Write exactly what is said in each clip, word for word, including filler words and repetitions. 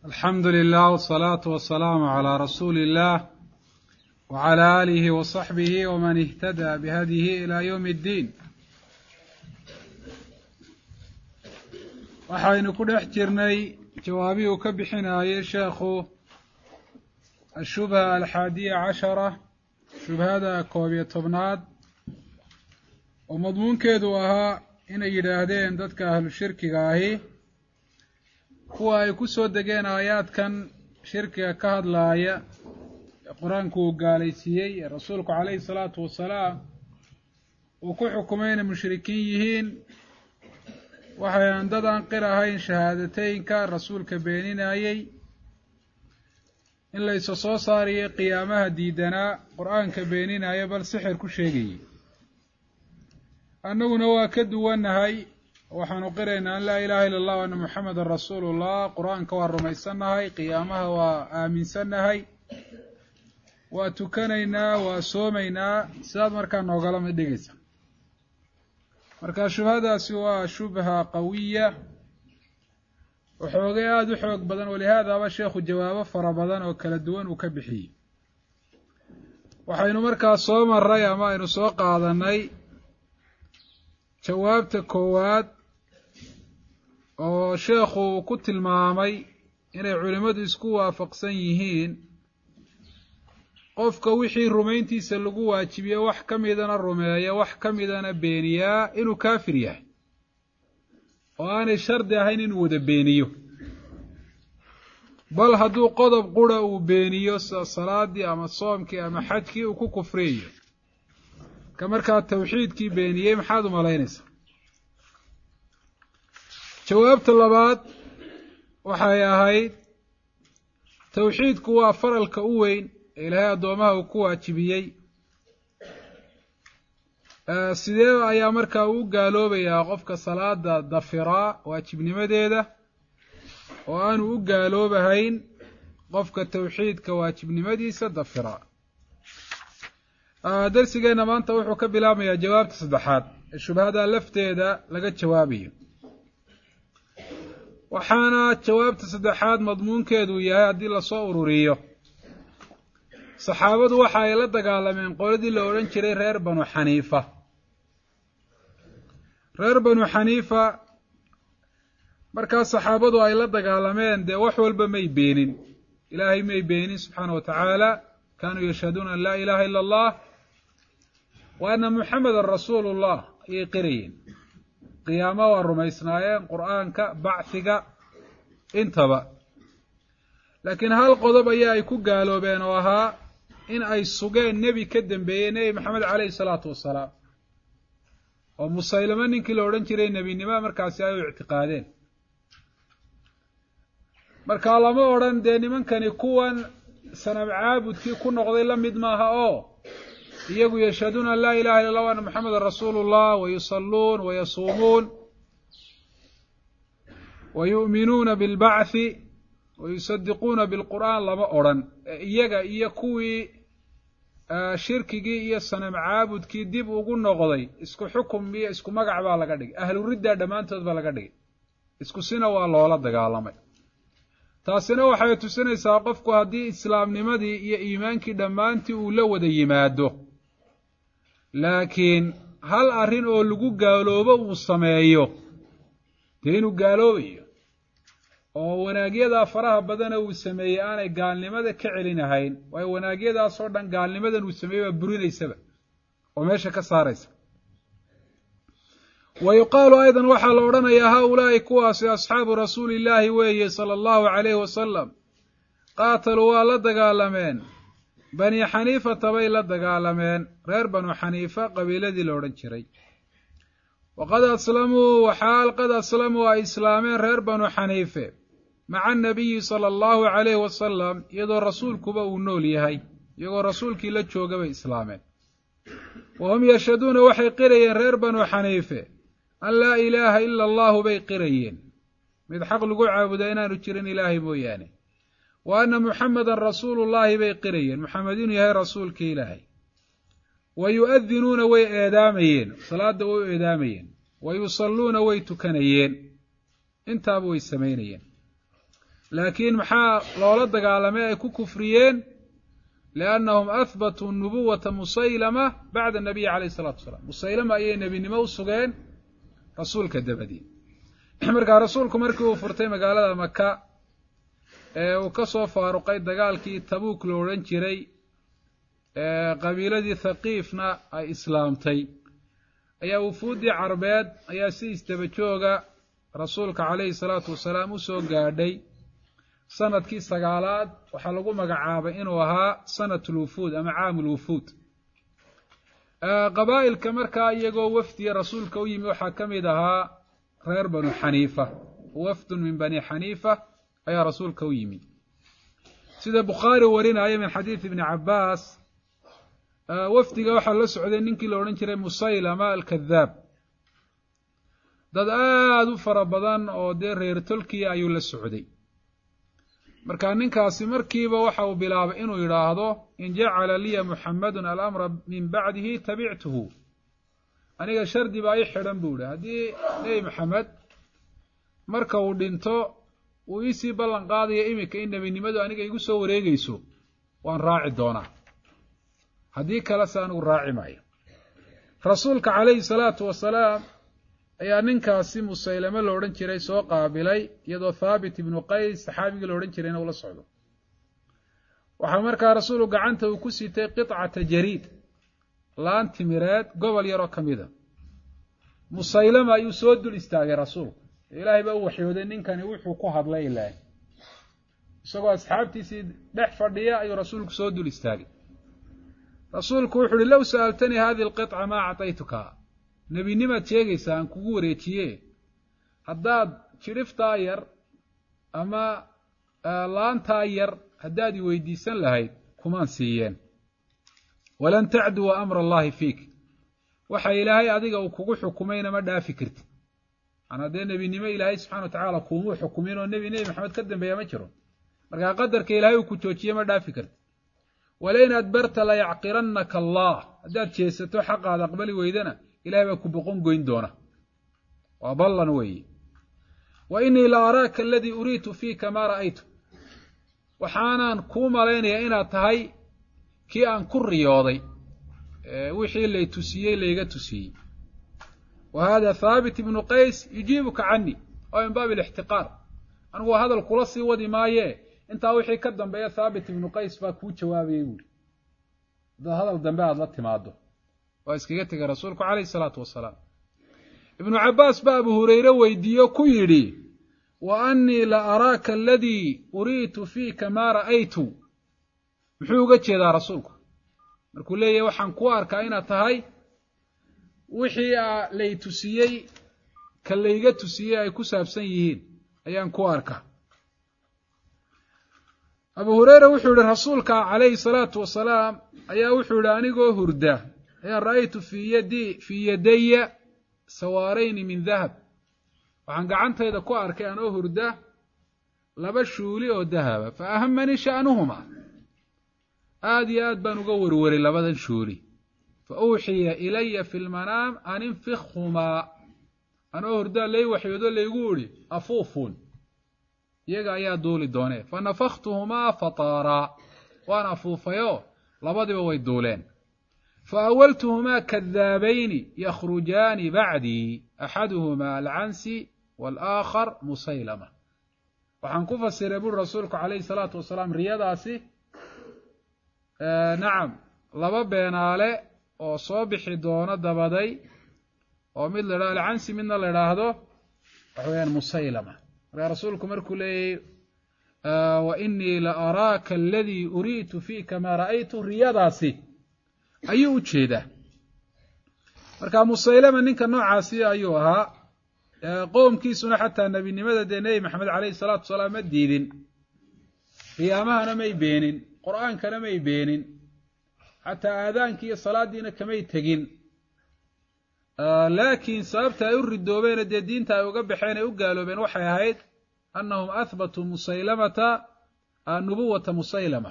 الحمد لله والصلاة والسلام على رسول الله وعلى آله وصحبه ومن اهتدى بهديه إلى يوم الدين. waxaynu ku dhex jirnay jawaabihii uu ka bixinayay sheekhu ashubha alxaadiya cashara, shubhada koob iyo tobnaad oo madmuunkeedu ahaa inay yidhaahdeen dadka ahlu shirkiga ahi kuwa ay ku soo degeen aayaadkan shirkiga ka hadlaaya ee qur-aanku uu gaalaysiiyey ee rasuulku calayhi salaatu wasalaam uu ku xukumay inay mushrikiin yihiin. waxayaan dad aan qir ahayn shahaadateynka rasuulka beeninayey, in laysa soo saariyay qiyaamaha diidanaa, qur-aanka beeninaya bal sixir ku sheegayey. annaguna waa ka duwannahay, waxaanu qiraynaa an laa ilaaha illa allah wa anna muxamadan rasuulullah, qur-aanka waa rumaysannahay, qiyaamaha waa aaminsannahay, waa tukanaynaa, waa soomaynaa, sidaad markaa noogala mid dhigaysa. marka shubhadaasi waa shubha qawiya waxoogay aada u xoog badan, walihaadaaba sheekhu jawaabo fara badan oo kala duwan uu ka bixiyey. waxaynu markaa soo maray ama aynu soo qaadanay jawaabta koowaad oo sheekhu uu ku tilmaamay inay culimmadu isku waafaqsan yihiin qofka wixii rumayntiisa lagu waajibiyo wax ka midana rumeeya, wax ka midana beeniyaa, inuu kaafir yahay oo aanay shardi ahayn inuu wada beeniyo. bal hadduu qodob qura uu beeniyo salaadii ama soomkii ama xajkii uu ku kufriyayo, ka markaa tawxiidkii beeniyey, maxaad u malaynaysaa? jawaabta labaad waxay ahayd tawxiidku waa faralka u weyn ee ilaahay addoomaha uu ku waajibiyey. sidee ayaa markaa uu gaaloobayaa qofka salaada dafiraa waajibnimadeeda oo aanu u gaaloobahayn qofka tawxiidka waajibnimadiisa dafiraa? darsigeenna maanta wuxuu ka bilaabmayaa jawaabta saddexaad ee shubhada lafteeda laga jawaabayo, waxaana jawaabta saddexaad madmuunkeedu yahay haddii lasoo ururiyo. saxaabadu waxa ay la dagaalameen qoladii la odhan jiray reer banu xaniifa. reer banu xaniifa markaas saxaabadu ay la dagaalameen dee wax walba may beenin, ilaahay may beenin subxaana wa tacaala. kaanuu yashhaduuna an laa ilaaha ila allah wa anna muxamadan rasuulullah ayay qirayeen. qiyaamo waa rumaysnaayeen, qur-aanka, bacfiga, intaba. laakiin hal qodob ayaa ay ku gaaloobeen oo ahaa in ay sugeen nebi ka dambeeyey nebi maxamed calayhi salaatu wasalaam, oo musaylamo ninkii la odhan jiray nebinimo markaasi ay u ictiqaadeen. markaa lama odhan dee nimankani kuwan sanab caabudkii ku noqday la mid maaha oo iyagu yashhaduuna an laa ilaha illa allah wa anna muxamadan rasuulullah wa yusalluun wa yasuumuun wa yu'minuuna bilbacthi wa yusadiquuna bilqur'aan lama odhan. iyaga iyo kuwii shirkigii iyo sanam caabudkii dib ugu noqday isku xukum iyo isku magac baa laga dhigay, ahlu riddaa dhammaantood baa laga dhigay, isku sina waa loola dagaalamay. taasina waxay tusinaysaa qofku haddii islaamnimadii iyo iimaankii dhammaantii uu la wada yimaado, laakiin hal arrin oo lagu gaaloobo uu sameeyo, dee inuu gaaloobayo oo wanaagyadaa faraha badana uu sameeyey aanay gaalnimada ka celinahayn. waayo wanaagyadaasoo dhan gaalnimadan uu sameeyey baa burinaysaba oo meesha ka saaraysa. wa yuqaalu aydan waxaa la odhanayaa haa-ulaa'i kuwaasi asxaabu rasuulillaahi weeye sala allahu calayhi wasalam. qaataluu waa la dagaalameen bani xaniifata bay la dagaalameen, reer banu xaniifa qabiiladii la odhan jiray. waqad aslamuu waxaal qad aslamuu ay islaameen reer banu xaniife maca annabiyi sala allahu calayhi wasalam, iyadoo rasuulkuba uu nool yahay, iyagoo rasuulkii la jooga bay islaameen. wa hum yashhaduuna waxay qirayeen reer banu xaniife an laa ilaaha ila allahu bay qirayeen, mid xaq lagu caabudaa inaanu jirin ilaahay mooyaane. wa anna muxamadan rasuulullaahi bay qirayeen, muxamed inuu yahay rasuulkii ilaahay. wa yu'adinuuna way eedaamayeen, salaada way u eedaamayeen. wa yusalluuna way tukanayeen, intaaba way samaynayeen. laakiin maxaa loola dagaalamay ay ku kufriyeen liannahum ahbatuu nubuwata musaylama bacda nabiyi calayhi isalaatu wasalaam musaylama ayay nebinimo u sugeen rasuulka dabadii markaa rasuulku markii uu furtay magaalada maka ee uu ka soo faaruqay dagaalkii tabuuk lo odhan jiray ee qabiiladii thaqiifna ay islaamtay ayaa wufuuddii carbeed ayaa si isdaba jooga rasuulka calayhi salaatu wasalaam u soo gaadhay sanadkii sagaalaad waxaa lagu magacaabay inuu ahaa sanatulwufuud ama caamulwufuud qabaa'ilka markaa iyagoo wafdiya rasuulka u yimi waxaa ka mid ahaa reer banu xaniifa wafdun min bani xaniifa ayaa rasuulka u yimi sida bukhaari warinaya min xadiidi ibni cabbaas wafdiga waxaa la socday ninkii la odhan jiray musaylama alkadaab dad aada u fara badan oo dee reer tolkiya ayuu la socday markaa ninkaasi markiiba waxa uu bilaabay inuu yidhaahdo in jacala liya muxamadun alamra min bacdihi tabictuhu aniga shardi baa ii xidhan buu yihi haddii nebi maxamed marka uu dhinto uu iisii ballan qaadaya iminka in nebinimadu aniga igu soo wareegayso waan raaci doonaa haddii kale se anigu raaci maayo rasuulka calayhi salaatu wasalaam ayaa ninkaasi musaylame lo odhan jiray soo qaabilay iyadoo thaabit ibnu qays saxaabigii la odhan jirayna ula socdo waxaa markaa rasuulu gacanta uu ku sitay qitcata jariid laan timireed gobol yaroo ka mida musaylama ayuu soo dul istaagay rasuulku ilaahay baa u waxyooday ninkani wuxuu ku hadlay ilaahay isagoo asxaabtiisii dhex fadhiya ayuu rasuulku soo dul istaagay rasuulku wuxu uhi low sa'altanii hadihi alqitca maa actaytuka nebinimaad sheegaysaa aan kugu wareejiye haddaad jidhiftaa yar ama laantaa yar haddaad i weydiisan lahayd kumaan siiyeen walan tacduwa amra allahi fiik waxa ilaahay adiga uu kugu xukumayna ma dhaafi kartid manaa dee nebinimo ilaahay subxana wa tacaala kuumuu xukumin oo nebi nebi maxamed ka dambeeya ma jiro markaa qadarka ilaahay uu ku joojiye ma dhaafi kartid walain adbarta layacqirannaka allah haddaad jeesato xaqaada aqbali weydana ilahay baa ku boqon goyn doona waa ballan weeye wa inii la araaka aladii uriitu fiika maa ra'aytu waxaanaan kuu malaynayaa inaad tahay kii aan ku riyooday wixii lay tusiyey layga tusiyey wa hada thaabit ibnu qays yujiibuka cani oo min baabi alixtiqaar anigu waa hadal kula sii wadi maaye intaa wixii ka dambeeya thaabit ibnu qays baa kuu jawaabayay buuri haddaad hadal dambe aada la timaado waa iskaga tegay rasuulku calayhi salaatu wasalaam ibnu cabbaas baa abu hurayre weydiiyo ku yidhi wa annii la araaka aladii uriitu fiika maa ra'aytu muxuu uga jeedaa rasuulku markuu leeyahay waxaan ku arkaa inaad tahay wixii lay tusiyey ka layga tusiyey ay ku saabsan yihiin ayaan ku arkaa abu hurayre wuxuu yihi rasuulka calayhi salaatu wasalaam ayaa wuxuu yihi anigoo hurda ayaan ra'aytu fii yadi fii yadaya sawaarayni min dahab waxaan gacantayda ku arkay anoo hurda laba shuuli oo dahaba fa ahamanii sha'nuhuma aada iyo aad baan uga warwaray labadan shuuli fa uuxiya ilaya fi lmanaam an infikhumaa anoo hurdaa lay waxyoodo laygu idhi afuufun iyaga ayaa duuli doonee fa nafakhtuhumaa fataaraa waan afuufayoo labadiba way duuleen fa awaltuhumaa kadaabayni yakhrujaani bacdii axaduhumaa alcansi waalaakhar musaylama waxaan ku fasiray buuri rasuulku calayhi salaatu wasalaam riyadaasi nacam laba beenaale oo soo bixi doono dabaday oo mid la idhahdo alcansi midna la idhaahdo waxa weyaan musaylama markaa rasuulku markuu leeyahy wa inii la araaka aladii uriitu fiika maa ra'aytu riyadaasi ayuu u jeedaa markaa musaylama ninka noocaasi ayuu ahaa qoomkiisuna xataa nebinimada dee nebi maxamed calayhi salaatu wasalaam ma diidin qiyaamahana may beenin qur'aankana may beenin xataa aadaankii iyo salaadiina kamay tegin laakiin sababta ay u ridoobeene dee diinta ay uga baxeen ay u gaaloobeen waxay ahayd annahum ahbatuu musaylamata nubuwata musaylama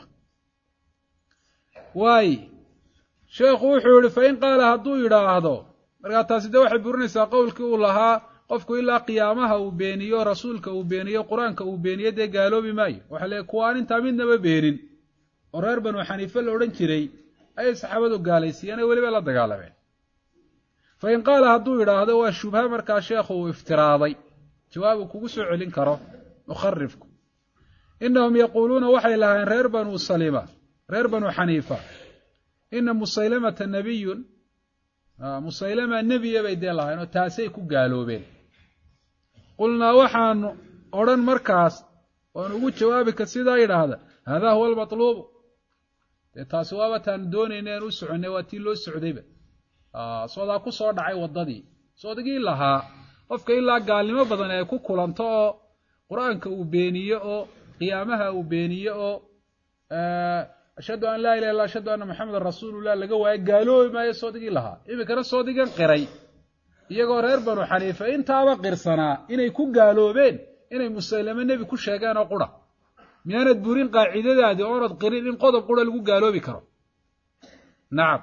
waay sheekhu wuxuu yihi fain qaala hadduu yidhaahdo markaa taasi dee waxay burinaysaa qowlkii uu lahaa qofku ilaa qiyaamaha uu beeniyo rasuulka uu beeniyo qur-aanka uu beeniyo dee gaaloobi maayo waxaa leeyahy kuwaan intaa midnaba beenin oo reer banu xaniife la odhan jiray ayay saxaabadu gaalaysiiyeen ee weliba la dagaalameen fa in qaala hadduu yidhaahdo waa shubha markaa sheekhu uu iftiraaday jawaab uu kugu soo celin karo mukharifku innahum yaquuluuna waxay lahaayeen reer banu salima reer banu xaniifa ina musaylamata nabiyun musaylama nebiya bay dee lahayn oo taasay ku gaaloobeen qulnaa waxaanu odhan markaas oan ugu jawaabi ka sidaa yidhaahda haadaa huwa almatluubu dee taasi waaba taanu doonayna aan u soconnay waa tii loo socdayba soodaa ku soo dhacay waddadii soodigii lahaa qofka ilaa gaalnimo badan ay ku kulanto oo qur-aanka uu beeniyo oo qiyaamaha uu beeniyo oo ashhadu an laa ilaha illa ashhadu anna maxamedan rasuulullah laga waayo gaaloobi maayo soodigii lahaa iminkana soodigan qiray iyagoo reer banu xaniifa intaaba qirsanaa inay ku gaaloobeen inay musaylame nebi ku sheegeen oo qura miyaanad burin qaacidadaadii oonad qirin in qodob qura lagu gaaloobi karo nacam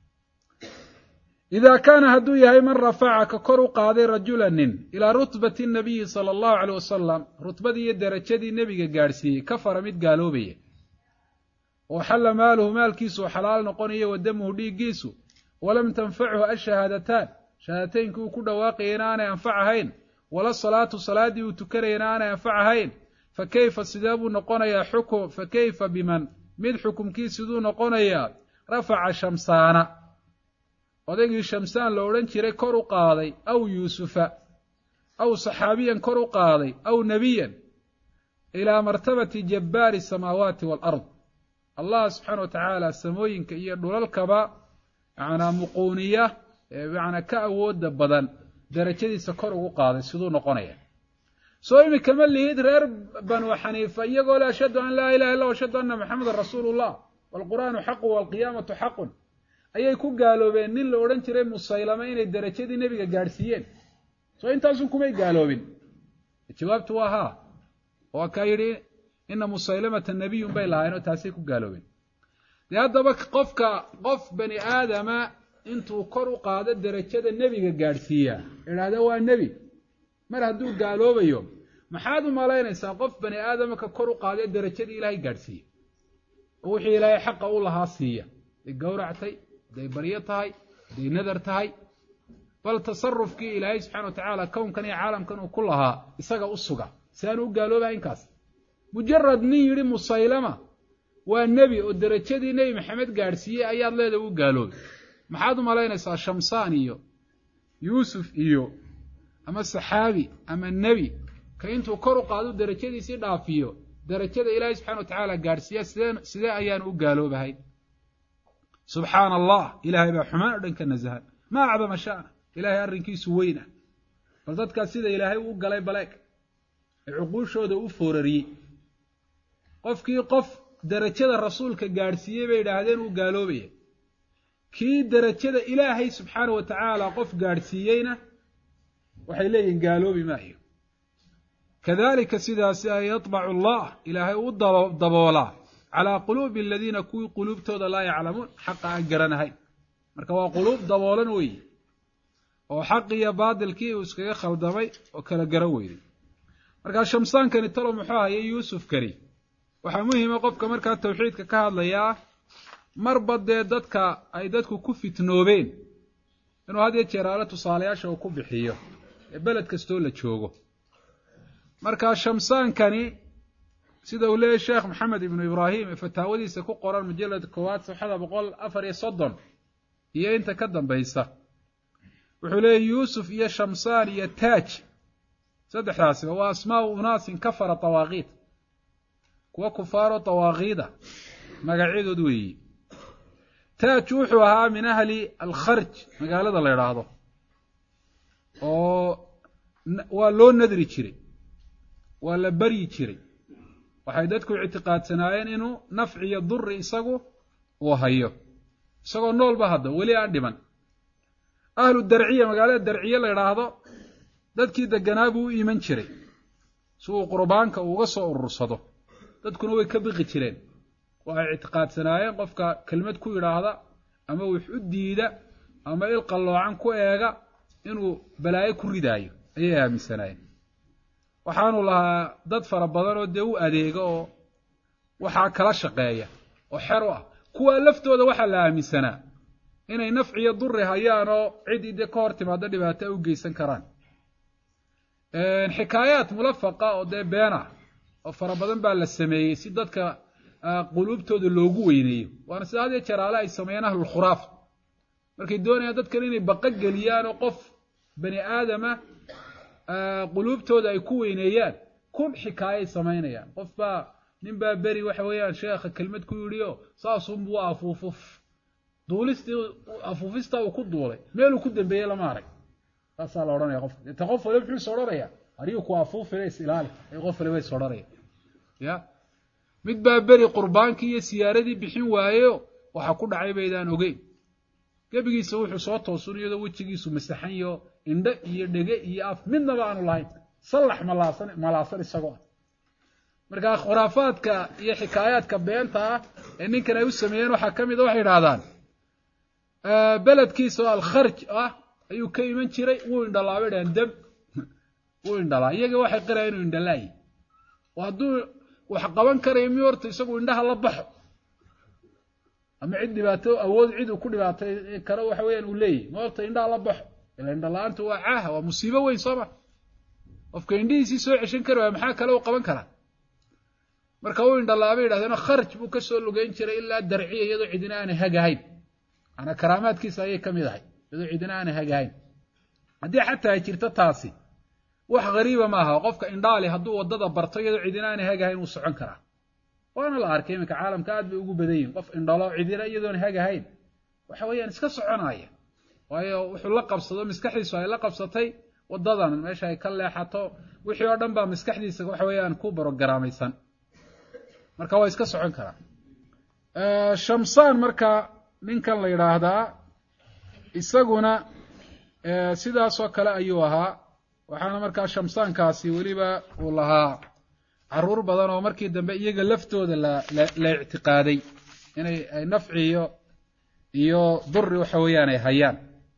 idaa kaana hadduu yahay man rafaca ka kor u qaaday rajula nin ilaa rutbati nabiyi sala allahu caleyh wasalam rutbadii iyo derajadii nebiga gaadhsiiyey kafara mid gaaloobaya oo xalla maaluhu maalkiisu xalaal noqonayo wa damuhu dhiiggiisu walam tanfachu ashahaadataan shahaadateynki uu ku dhawaaqayana aanay anfac ahayn wala salaatu salaaddii uu tukanayana aanay anfac ahayn fa kayfa sidee buu noqonayaa xukum fa kayfa biman mid xukumkii siduu noqonayaa rafaca shamsaana odaygii shamsaan la odhan jiray kor u qaaday aw yuusufa aw saxaabiyan kor u qaaday aw nebiyan ilaa martabati jabbaari samaawaati waalard allah subxaana wa tacaala samooyinka iyo dhulalkaba macnaa muquuniya macnaa ka awooda badan darajadiisa kor ugu qaaday siduu noqonaya soo imika ma lihid reer banu xaniifa iyagoo le ashhadu an laa ilaha illa ashhadu anna maxamedan rasuulullah waalqur'aanu xaqun waalqiyaamatu xaqun ayay ku gaaloobeen nin la odhan jiray musaylama inay derajadii nebiga gaadhsiiyeen soo intaasun kumay gaaloobin jawaabtu waa haa waa kaa yidhi ina musaylamata nabiyun bay lahaayeen oo taasay ku gaaloobeen dee haddaba qofka qof bani aadama intuu kor u qaado derajada nebiga gaadhsiiyaa idhaahda waa nebi mar hadduu gaaloobayo maxaad u malaynaysaa qof bani aadama ka kor u qaadee derajadii ilaahay gaadhsiiya oo wixii ilaahay xaqa u lahaa siiya day gowractay hadday baryo tahay hadday nadar tahay bal tasarufkii ilaahay subxana wa tacaala kownkan iyo caalamkan uu ku lahaa isaga u suga si aanu u gaaloobaha inkaas mujarad nin yidhi musaylama waa nebi oo derajadii nebi maxamed gaadhsiiyey ayaad leedahay u gaaloobay maxaad u malaynaysaa shamsaan iyo yuusuf iyo ama saxaabi ama nebi ka intuu kor u qaado derajadiisii dhaafiyo derajada ilaahay subxana wa tacaala gaadhsiiya sidee sidee ayaanu u gaaloobahay subxaana allah ilaahay baa xumaan o dhan ka nasahan ma acdama sha'na ilaahay arrinkiisu weynah bal dadkaas sida ilaahay u galay baleeg ee cuquushooda u foorariyey qofkii qof derajada rasuulka gaadhsiiyey bay idhaahdeen uu gaaloobaya kii derajada ilaahay subxaana wa tacaala qof gaadhsiiyeyna waxay leeyihin gaaloobi maayo kadalika sidaasi ay yatbacu allah ilaahay u daboolaa calaa quluubi aladiina kuwii quluubtooda laa yaclamuun xaqa aan garanahayn marka waa quluub daboolan weeye oo xaq iyo baadilkii uu iskaga khaldamay oo kala garan weyday markaa shamsaankani talo muxuu hayay yuusufkani waxaa muhima qofka markaa tawxiidka ka hadlayaa marba dee dadka ay dadku ku fitnoobeen inuu had iyo jeer aale tusaalayaasha uu ku bixiyo ee beled kastoo la joogo markaa shamsaankani sida uu leeyahy sheekh maxamed ibnu ibraahim ee fataawadiisa ku qoran mujalad koowaad safxada boqol afar iyo soddon iyo inta ka dambaysa wuxuu leeyahy yuusuf iyo shamsaan iyo taaj saddexdaasiba waa asmaau unaasin kafara tawaaqiid kuwa kufaaro tawaaqiida magacyadood weeyi taaj wuxuu ahaa min ahli alkharj magaalada la idhaahdo oo waa loo nadri jiray waa la baryi jiray waxay dadku ictiqaadsanaayeen inuu nafci iyo duri isagu uu hayo isagoo noolba hadda weli aan dhiman ahlu darciya magaalada darciye la idhaahdo dadkii deganaa buu u iman jiray si uu qurbaanka uuga soo urursado dadkuna way ka biqi jireen waxay ictiqaadsanaayeen qofka kelmad ku yidhaahda ama wix u diida ama il qalloocan ku eega inuu balaayo ku ridaayo ayay aaminsanaayeen waxaanu lahaa dad fara badan oo dee u adeega oo waxaa kala shaqeeya oo xer u ah kuwaa laftooda waxaa la aaminsanaa inay nafciyo duri hayaan oo ciddii dee ka hor timaado dhibaato ay u geysan karaan xikaayaat mulafaqa oo dee been ah oo fara badan baa la sameeyey si dadka quluubtooda loogu weyneeyo waana sida had iyo jeer ale ay sameeyaan ahlulkhuraafa markay doonayaan dadkan inay baqa geliyaan oo qof bani aadama quluubtooda ay ku weyneeyaan kun xikaayay samaynayaan qof baa nin baa beri waxa weeyaan sheekha kelmad ku yidhi oo saasunbuu afuufuf duulistii afuufista uu ku duulay meeluu ku dambeeyey lama arag saasaa la odhanaya qofka inta qof waliba muxuu is odhanayaa arigu ku afuufina is ilaali ay qof waliba is odhanaya ya mid baa beri qurbaankii iyo siyaaradii bixin waayeyo waxa ku dhacay baydaan ogeyn gebigiisa wuxuu soo toosun iyadoo wejigiisu masaxan iyo indho iyo dhege iyo af midnaba aanu lahayn sallax malaasan malaasan isagoo ah markaa khuraafaadka iyo xikaayaadka beenta ah ee ninkan ay u sameeyeen waxaa ka mid a waxay idhahdaan beledkiisa oo alkharj ah ayuu ka iman jiray wuu indhalaabay dhahan dam wuu indhalaa iyaga waxay qiraya inuu indhalaayi oo hadduu wax qaban karayo mi horta isagu indhaha la baxo ama cid dhibaato awood cid uu ku dhibaatay karo waxa weeyaan uu leeyahy ma horta indhaha la baxo ila indhala-aantu waa caaha waa musiibo weyn sooma qofka indhihiisii soo ceshan kari waaya maxaa kale u qaban karaa marka uu indhalaabay yidhahdeen kharj buu ka soo lugeyn jiray ilaa darciya iyadoo cidina aanay hagahayn ana karaamaadkiisa ayay ka mid ahay iyadoo cidina aanay hagahayn haddii xataa ay jirto taasi wax gariiba maaha qofka indhaali hadduu waddada barto iyadoo cidina aanay hagahayn wuu socon karaa waana la arkay iminka caalamka aad bay ugu badan yihin qof indhalo cidina iyadoona hagahayn waxa weeyaan iska soconaya waayo wuxuu la qabsado maskaxdiisu ay la qabsatay waddadan meesha ay ka leexato wixii oo dhan baa maskaxdiisa waxa weeyaan ku barogaraameysan marka waa iska socon karaa shamsaan marka ninkan la yidhaahdaa isaguna sidaasoo kale ayuu ahaa waxaana markaa shamsaankaasi weliba uu lahaa caruur badan oo markii dambe iyaga laftooda la la ictiqaaday inay ay nafciyo iyo duri waxa weeyaan ay hayaan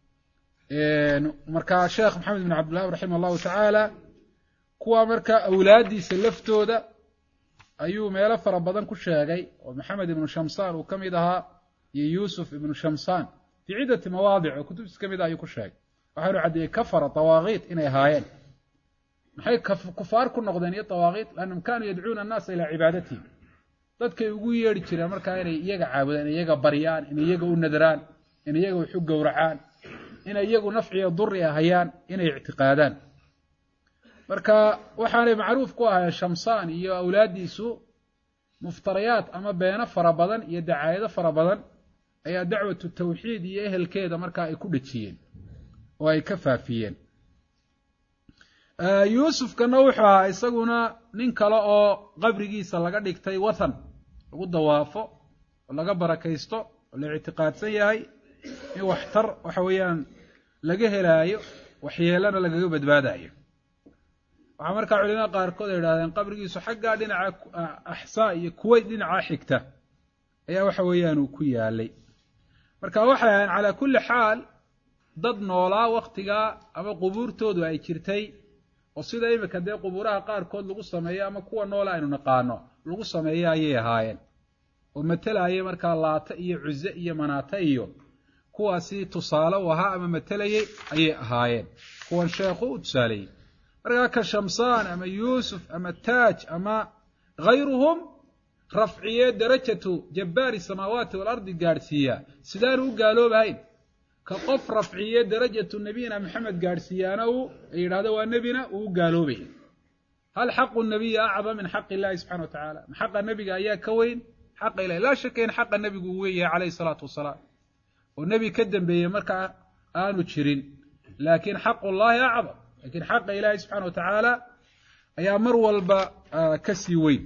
markaa sheekh maxamed ibn cabdillah raximah allahu tacaala kuwa markaa awlaadiisa laftooda ayuu meelo fara badan ku sheegay oo maxamed ibnu shamsaan uu ka mid ahaa iyo yuusuf ibnu shamsaan fii ciddati mawaadic oo kutubtiis ka mid ah ayuu ku sheegay waxaanu caddeeyey kafara tawaaqiit inay ahaayeen maxay kufaar ku noqdeen iyo tawaaqiit liannahum kaanuu yadcuuna annaasa ilaa cibaadatihim dadkay ugu yeedhi jireen markaa inay iyaga caabudaan inay iyaga baryaan inay iyaga u nadaraan inay iyaga wax u gowracaan inay iyagu nafciyo duri ahayaan inay ictiqaadaan marka waxaanay macruuf ku ahaayeen shamsaan iyo awlaaddiisu muftarayaad ama beeno fara badan iyo dacaayado fara badan ayaa dacwatu tawxiid iyo ehelkeeda markaa ay ku dhejiyeen oo ay ka faafiyeen yuusufkana wuxuu ahaa isaguna nin kale oo qabrigiisa laga dhigtay wathan lagu dawaafo oo laga barakaysto oo la ictiqaadsan yahay in waxtar waxa weeyaan laga helaayo waxyeelana lagaga badbaadayo waxaa markaa culimada qaarkood ay idhahdeen qabrigiisu xaggaa dhinaca axsaa iyo kuwayt dhinacaa xigta ayaa waxa weeyaan uu ku yaalay marka waxay ahayn calaa kulli xaal dad noolaa waktigaa ama qubuurtoodu ay jirtay oo sida imika dee qubuuraha qaarkood lagu sameeyo ama kuwa noole aynu naqaano lagu sameeyo ayay ahaayeen oo matalayay markaa laata iyo cuze iyo manaata iyo kuwaasi tusaale u ahaa ama matalayay ayay ahaayeen kuwan sheekhu u tusaaleeyey markaa ka shamsaan ama yuusuf ama taaj ama hayruhum rafciye darajatu jabbaari samaawaati waalardi gaadhsiiyaa sidaanu u gaaloobahayn ka qof rafciye darajatu nabiyina maxamed gaadhsiiyaana uu ay yidhahdo waa nebina uu u gaaloobaya hal xaqu nabiyi acdam min xaqi illahi subxana wa tacaala ma xaqa nebiga ayaa ka weyn xaqa ilahi laa shaka in xaqa nebigu uu weyn yahay calayhi salaatu wasalaam oo nebi ka dambeeyey markaa aanu jirin laakiin xaqu llahi acdam lakiin xaqa ilaahi subxana wa tacaala ayaa mar walba ka sii weyn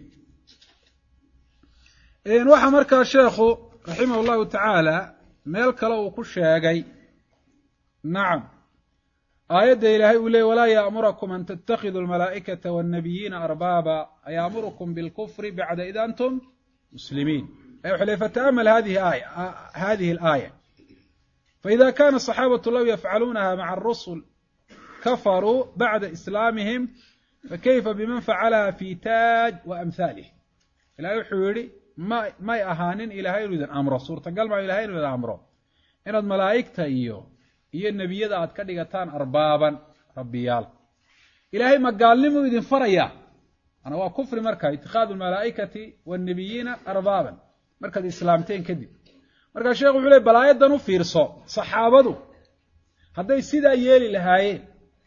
waxaa markaa sheekhu raximah llahu tacaala meel kale uu ku sheegay nacam aayadda ilaahay uu leeyay walaa yaamurakum an tattakhiduu almalaa'ikata waannabiyiina arbaaba ayaamurukum bilkufri bacda id antum muslimiin wuxuu leey fata'amal hadihi aaya hadihi alaaya faida kana asaxaabatu law yafcaluunaha maca arusul كفروا بعد إسلامهم فكيف بمن فعلها في تاج وأمثاله إلهي وحوري ما ما أهانين إلهي يريد أمره صورة قال ما إلهي يريد أمره إن الملائكة إيوه إيه النبي ذا أتكلم أربابا ربيال إلهي ما قال لهم إذن فريا أنا هو كفر مركز اتخاذ الملائكة والنبيين أربابا مركز إسلامتين كذي مركز الشيخ وحولي بلا يدنو فيرسو صحابته هذا سيدا يلي لهاي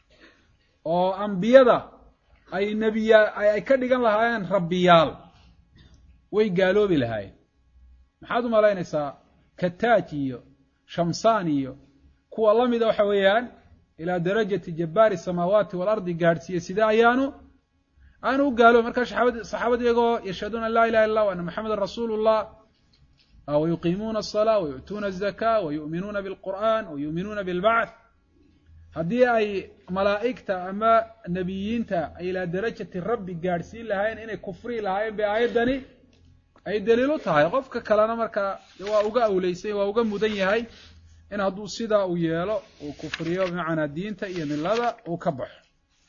أو أنبياء أي نبي أي كدقان لهايان ربيال ويقالوا بلهاي محادو ملاينسا كتاتيو شمسانيو كو الله ميدا وحويان إلى درجة جبار السماوات والأرض قارسية سيدا أيانو أنو قالوا مركز صحابة يقول يشهدون أن لا إله إلا الله وأن محمد رسول الله أو يقيمون الصلاة ويؤتون الزكاة ويؤمنون بالقرآن ويؤمنون بالبعث هذه أي ملائكة أما نبيين إلى درجة الرب قارسين لهاين إنه كفري لهاين بآيدني أي دليل تهاي قفك كلانا مركا وأوغا أوليسي وأوغا مدنيهاي إن هدو سيدا ويالو وكفريو معنا الدين تأيين الله وكبح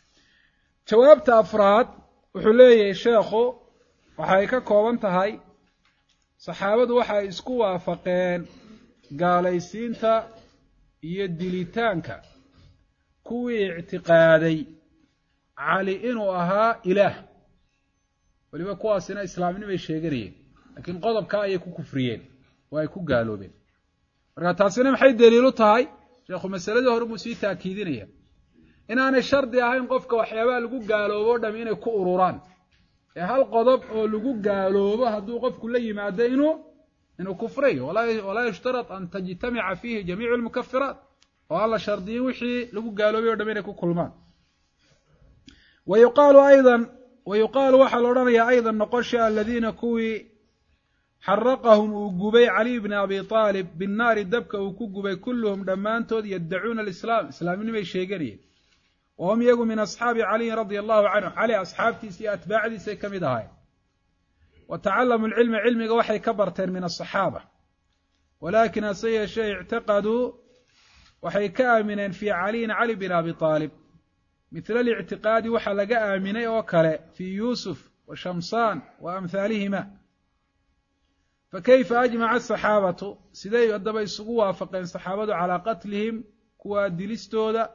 جوابت أفراد وحليه الشيخو وحايكا كوبان تهاي صحابة وحا اسكو وافقين قاليسينتا يدليتانكا كوي اعتقادي علي إنو أها إله ولما كواسنا إسلامين بيشيقرين لكن قضب كايكو كفريين ويكو قالوا بين marka taasina maxay daliilo tahay sheekhu masalada hore muusii taakiidinaya inaanay shardi ahayn qofka waxyaabaha lagu gaaloobo dham inay ku ururaan ee hal qodob oo lagu gaaloobo haduu qofku la yimaado inuu inuu kufriyo wala wala yashtarat an tajtami'a fihi jami'u al-mukaffirat wa alla shardiyin wixii lagu gaaloobo dham inay ku kulmaan ويقال أيضا ويقال وحل رنيا أيضا نقش الذين كوي حرقهم وجبي علي بن أبي طالب بالنار الدبك وكجبي كلهم دمانتود يدعون الإسلام إسلامين بيشيجرين وهم يجوا من أصحاب علي رضي الله عنه علي أصحاب تيسي أتباع دي سيكمدهاي وتعلموا العلم علمي وحي كبرتين من الصحابة ولكن أسي شيء اعتقدوا وحي كامنا في علي علي بن أبي طالب مثل الاعتقاد وحلق آمني وكلا في يوسف وشمسان وأمثالهما فكيف أجمع الصحابة سيدي أدب يسقوا فقين صحابة على قتلهم كوا ديلستودا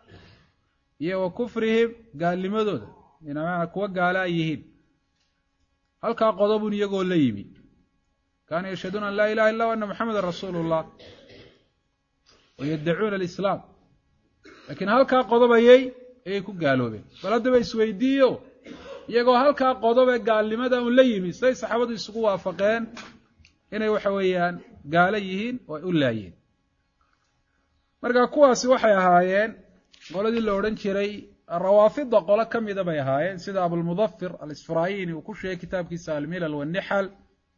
وكفرهم قال لماذا إنما كوا قال أيهن هل كان قضب يقول ليمي كانوا يشهدون أن لا إله إلا الله وأن محمد رسول الله ويدعون الإسلام لكن هل كان قضب يي أي كوا قالوا به فلدب يسويديو يقول هل كان قضب قال لماذا ليمي سيدي صحابة يسقوا فقين inay waxa weeyaan gaala yihiin oo u laayeen marka kuwaasi waxay ahaayeen qoladii la oran jiray rawaafida qola kamida bay ahaayeen sida Abu al-Mudaffir al-Isfaraayini uu ku sheegay kitaabkiisa al-Milal wal-Nihal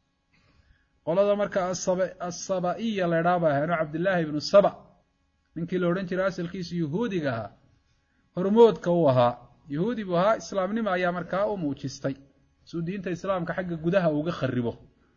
qolada marka as-Sabaiyya la yiraahdo Abdullah ibn Saba ninkii la oran jiray asalkiisu yahuudiga ahaa hormoodka uu ahaa yahuudi buu ahaa islaamnimo ayaa markaa u muujistay soo diinta islaamka xagga gudaha uga kharibo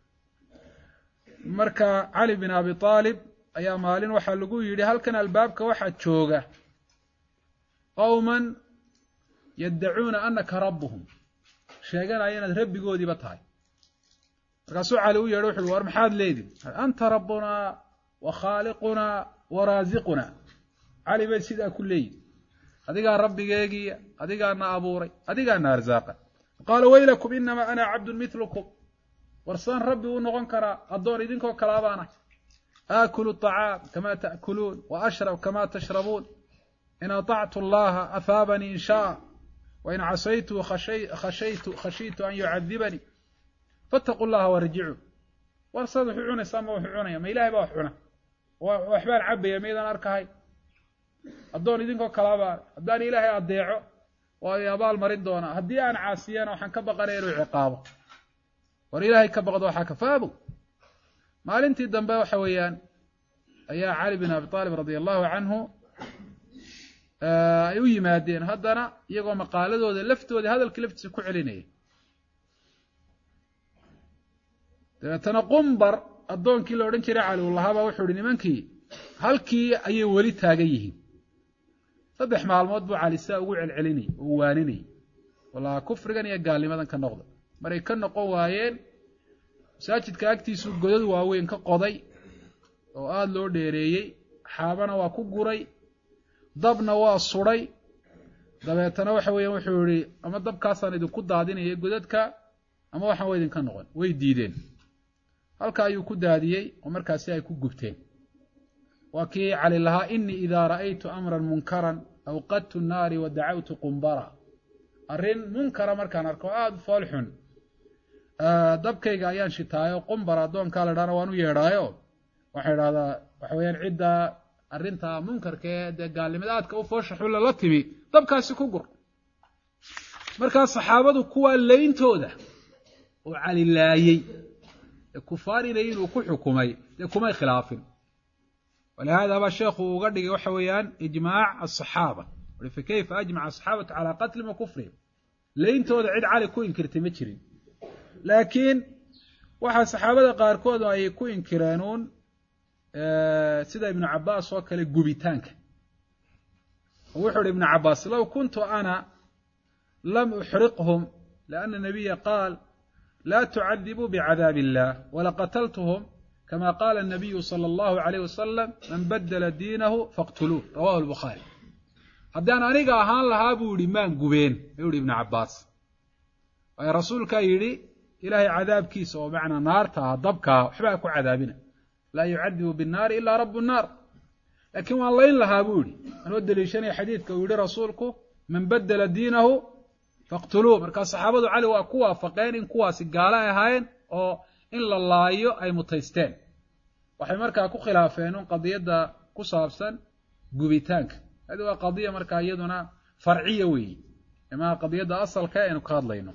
marka Ali bin Abi Talib ayaa maalin waxa lagu yiri halkan albaabka waxa jooga qowman yad'uuna annaka rabbuhum sheeganaya inaad rabbigoodii ba tahay markaasuu Ali u yeedho wuxuu war maxaad leedin anta rabbuna wa khaliquna wa raziquna Ali bay sida ku leeyay adiga rabbigeegi adiga na abuuray adiga na arzaqa qala waylakum inma ana 'abdun mithlukum ورسان ربي ونغن كرا الدور يدينكو كلابانا آكل الطعام كما تأكلون وأشرب كما تشربون إن أطعت الله أثابني إن شاء وإن عصيت خشي خشيت خشيت أن يعذبني فاتقوا الله وارجعوا ورسان حعونا سامة وحعونا ما إلهي بوحعونا وحبال عبي يميدا أركهاي الدور يدينكو كلابانا الدار إلهي أضيعه ويابال مريدونا هدي أنا عاسيانا وحنكبق غير عقابه war ilaahay ka baqdo waxa ka faabo maalintii dambe waxa weeyaan ayaa Ali bin Abi Talib radiyallahu anhu ay u yimaadeen haddana iyagoo maqaaladooda laftooda hadalka laftiisa ku celinayay dadana qumbar adoonkii la oran jiray Ali wallahi baa wuxuu nimankii halkii ayay wali taagan yihiin saddex maalmood buu cali saa ugu celcelinay oo waaninay walaa kufrigan iyo gaalnimadan ka noqda maray ka noqon waayeen masaajidka agtiisu godad waaweyn ka qoday oo aad loo dheereeyey xaabana waa ku guray dabna waa suray dabeetana waxa weeyaan wuxuu yiri ama dabkaasaan idinku daadinayay godadka ama waxaan way idinka noqon way diideen halka ayuu ku daadiyey oo markaasi ay ku gubteen waa kii cali lahaa inni idaa ra'aytu amran munkaran awqadtu an-naari wa da'awtu qumbara arrin munkara markaan arko aad fool xun dabkayga ayaan shitaayo qumbara doonka la dhaana waan u yeedhaayo waxay raada waxa weeyaan cidda arrinta munkarka ee gaalnimadaadka u foosha xul la timi dabkaasi ku gur marka saxaabadu kuwa leeyntooda oo cali laayay kufaarina inuu ku xukumay ee kuma khilaafin ولهذا ما شيخ وقدق وحويان إجماع الصحابة فكيف أجمع الصحابة على قتل وكفرهم لين تود عد علي كوين كرتمتشرين لكن واحد صحابة قاركود أي كوين كرانون آه سيدة ابن عباس وكال الجوبيتانك وحر ابن عباس لو كنت أنا لم أحرقهم لأن النبي قال لا تعذبوا بعذاب الله ولقتلتهم كما قال النبي صلى الله عليه وسلم من بدل دينه فاقتلوه رواه البخاري haddaan aniga ahaan lahaa buu yidhi maan gubeen ayuu yidhi ibnu cabbaas waayo rasuulkaa yidhi ilaahay cadaabkiisa oo macnaa naartaa dabkaa waxbaa ku cadaabina laa yucadibu binnaari ilaa rabu nnaar laakiin waan layn lahaa buu yidhi anoo deliishanaya xadiidka uu yidhi rasuulku man baddala diinahu faqtuluuh markaa saxaabadu cali waa ku waafaqeen in kuwaasi gaalo ay ahaayeen oo in la laayo ay mutaysteen waxay markaa ku khilaafeen un qadiyadda ku saabsan gubitaanka hadi waa qadiya markaa iyaduna farciya weeye ama qadiyadda asalka aynu ka hadlayno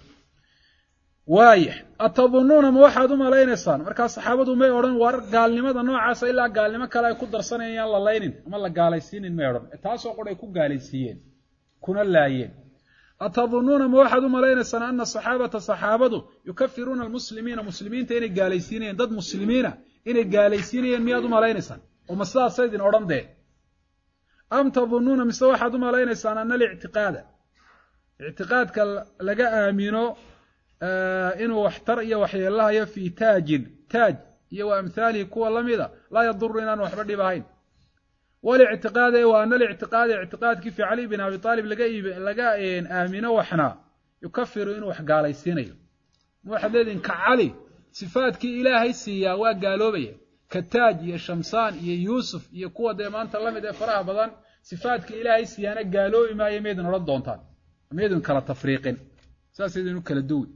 waaye atadunnuuna ma waxaad u malaynaysaan markaa saxaabadu may odhan war gaalnimada noocaasa ilaa gaalnimo kale ay ku darsanayaan la laynin ama la gaalaysiinin may odhan taasoo qor ay ku gaalaysiiyeen kuna laayeen atadunnuuna ma waxaad u malaynaysaan anna saxaabata saxaabadu yukafiruuna almuslimiina muslimiinta inay gaalaysiinayeen dad muslimiina inay gaalaysiinayeen miyaad u malaynaysaan oo ma sidaasa idin odhan dee am tadunnuuna mise waxaad u malaynaysaan ana alictiqaada ictiqaadka laga aamino inuu waxtar iyo waxyeelahayo fii taajin taaj iyo wa amhaalihi kuwa lamida laa yaduru inaan waxba dhib ahayn walictiqaada wa ana alictiqaada ictiqaadkii fi cali bin abi aalib laga laga aamino waxna yukafiru inuu wax gaalaysiinayo waxaad leedihin ka cali sifaadkii ilaahay siiyaa waa gaaloobaya ka taaj iyo shamsaan iyo yuusuf iyo kuwa dee maanta lamid ee faraha badan sifaadkii ilaahay siiyaana gaaloobi maayo maydin odhan doontaan maydin kala tafriiqin saas idinu kala duwi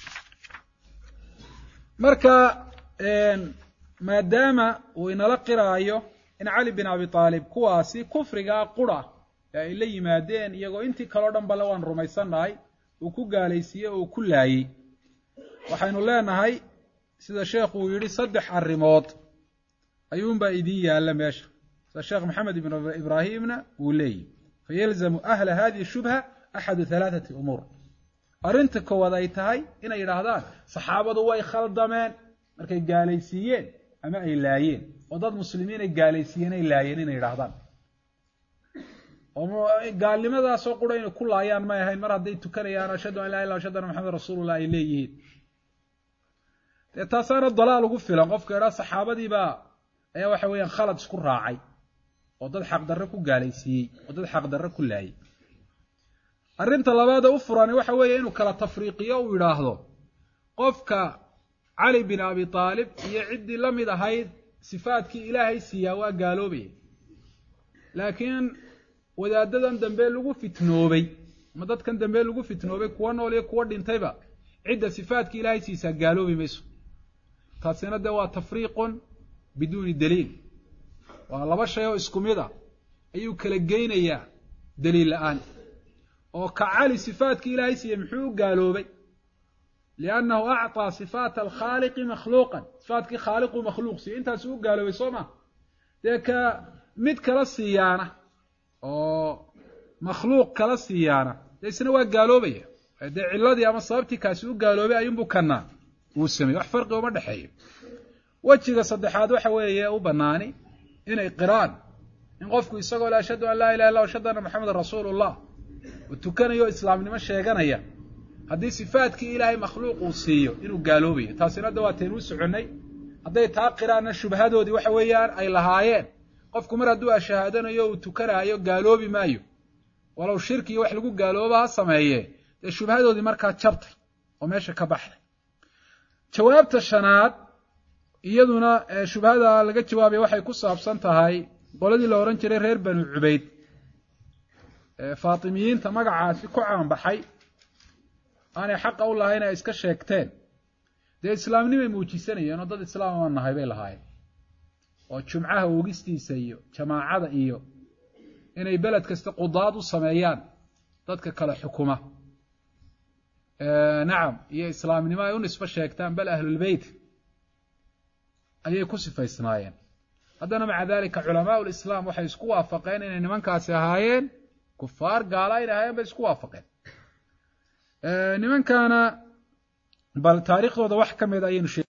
marka maadaama uu inala qiraayo in cali bin abi aalib kuwaasi kufrigaa qura ee ay la yimaadeen iyagoo intii kaleo dhan bale waan rumaysannahay uu ku gaalaysiiyey oo uu ku laayey waxaynu leenahay sida sheekhu uu yidhi saddex arrimood ayuunbaa idin yaalla meesha sida sheekh maxamed ibn ibraahimna uu leeyihi fayalzamu ahla hadihi shubha axadu halaathati umuur arrinta koowaad ay tahay inay yidhaahdaan saxaabadu way khaldameen markay gaalaysiiyeen ama ay laayeen oo dad muslimiin ay gaalaysiiyeen ay laayeen inay yidhaahdaan oo gaalnimadaasoo qura inay ku laayaan may ahayn mar hadday tukanayaan ashhadu an laa ilaha illa ashhadu anna maxamed rasuulullah ay leeyihiin dee taasaana dalaal ugu filan qofka idhaa saxaabadiibaa ayaa waxa weeyaan khalad isku raacay oo dad xaqdarre ku gaalaysiiyey oo dad xaqdarre ku laayay arrinta labaad u furani waxa weeye inuu kala tafriiqiyo uu yidhaahdo qofka cali bin abi aalib iyo ciddii la mid ahayd sifaadkii ilaahay siiyaa waa gaaloobaya laakiin wadaadadan dambe lagu fitnoobay ama dadkan dambe lagu fitnoobay kuwa nool iyo kuwa dhintayba cidda sifaadkii ilaahay siisaa gaaloobi mayso taasina dee waa tafriiqun biduuni daliil waa laba shay oo isku mid a ayuu kala geynayaa daliil la-aan oo ka cali sifaadkii ilaahay siiye muxuu u gaaloobay liannahu acطaa sifaata alkhaaliqi makhluuqan sifaadkii khaaliqu makhluuq siiye intaasi u gaaloobay soo ma dee ka mid kala siiyaana oo makhluuq kala siiyaana dee isna waa gaaloobaya dee ciladii ama sababtii kaasi u gaaloobay ayuunbuu kanaa uu sameeyey wax farqi uma dhexeeyo wejiga saddexaad waxa weeye u banaani inay qiraan in qofku isagoo la ashhadu an laa ilaha illa ashhadu anna muxamadan rasuulullah uu tukanayo islaamnimo sheeganaya haddii sifaadkii ilaahay makhluuq uu siiyo inuu gaaloobayo taasina hadda waa taynuu soconnay hadday taa qiraanna shubhadoodii waxa weeyaan ay lahaayeen qofku mar hadduu ashahaadanayo uu tukanaayo gaaloobi maayo walow shirki iyo wax lagu gaalooba ha sameeye dee shubhadoodii markaa jabtay oo meesha ka baxday jawaabta shanaad iyaduna shubhada laga jawaabay waxay ku saabsan tahay qoladii la oran jiray reer banu cubayd faatimiyiinta magacaasi ku caanbaxay aanay xaqa u lahayn ay iska sheegteen dee islaamnimay muujisanayeen oo dad islaam aan nahay bay lahaayeen oo jumcaha oogistiisa iyo jamaacada iyo inay beled kasta qudaad u sameeyaan dadka kale xukuma nacam iyo islaamnimo ay u nisbo sheegtaan bal ahlulbeyt ayay ku sifaysnaayeen haddana maca dalika culamaa ulislaam waxay isku waafaqeen inay nimankaasi ahaayeen kufaar gaala inay ahaayeen bay isku waafaqeen nimankaana bal taariikhdooda wax ka mid ayaynu sheeg